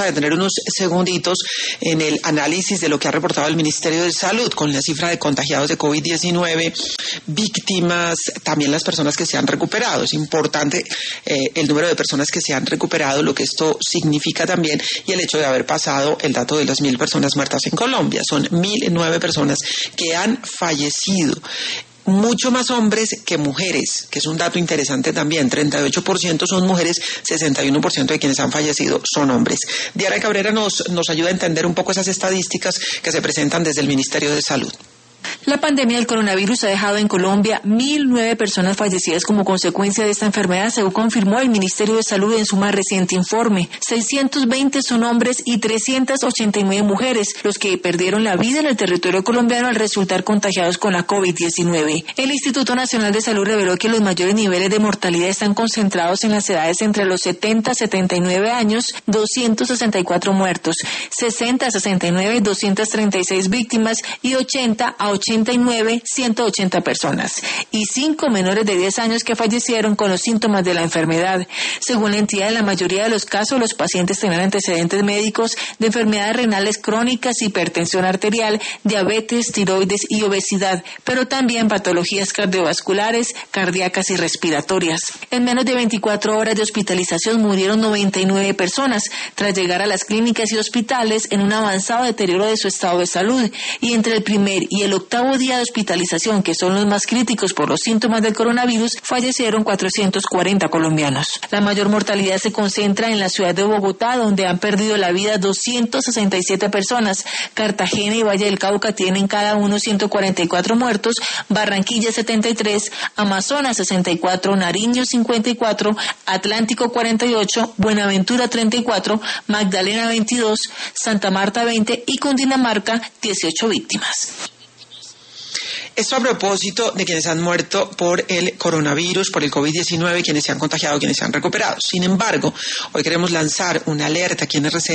a detener unos segunditos en el análisis de lo que ha reportado el Ministerio de Salud con la cifra de contagiados de COVID-19, víctimas, también las personas que se han recuperado. Es importante el número de personas que se han recuperado, lo que esto significa también, y el hecho de haber pasado el dato de las 1.000 personas muertas en Colombia. Son 1.009 personas que han fallecido. Mucho más hombres que mujeres, que es un dato interesante también. 38% son mujeres, 61% de quienes han fallecido son hombres. Diana Cabrera nos ayuda a entender un poco esas estadísticas que se presentan desde el Ministerio de Salud. La pandemia del coronavirus ha dejado en Colombia 1.009 personas fallecidas como consecuencia de esta enfermedad, según confirmó el Ministerio de Salud en su más reciente informe. 620 son hombres y 389 mujeres los que perdieron la vida en el territorio colombiano al resultar contagiados con la COVID-19. El Instituto Nacional de Salud reveló que los mayores niveles de mortalidad están concentrados en las edades entre los 70 a 79 años, 264 muertos, 60 a 69, 236 víctimas y 80 a 89, 180 personas, y 5 menores de 10 años que fallecieron con los síntomas de la enfermedad. Según la entidad, en la mayoría de los casos, los pacientes tenían antecedentes médicos de enfermedades renales crónicas, hipertensión arterial, diabetes, tiroides y obesidad, pero también patologías cardiovasculares, cardíacas y respiratorias. En menos de 24 horas de hospitalización murieron 99 personas tras llegar a las clínicas y hospitales en un avanzado deterioro de su estado de salud, y entre el primer y el octavo día de hospitalización, que son los más críticos por los síntomas del coronavirus, fallecieron 440 colombianos. La mayor mortalidad se concentra en la ciudad de Bogotá, donde han perdido la vida 267 personas. Cartagena y Valle del Cauca tienen cada uno 144 muertos, Barranquilla 73, Amazonas 64, Nariño 54, Atlántico 48, Buenaventura 34, Magdalena 22, Santa Marta 20 y Cundinamarca 18 víctimas. Esto a propósito de quienes han muerto por el coronavirus, por el COVID-19, quienes se han contagiado, quienes se han recuperado. Sin embargo, hoy queremos lanzar una alerta aquí en RCN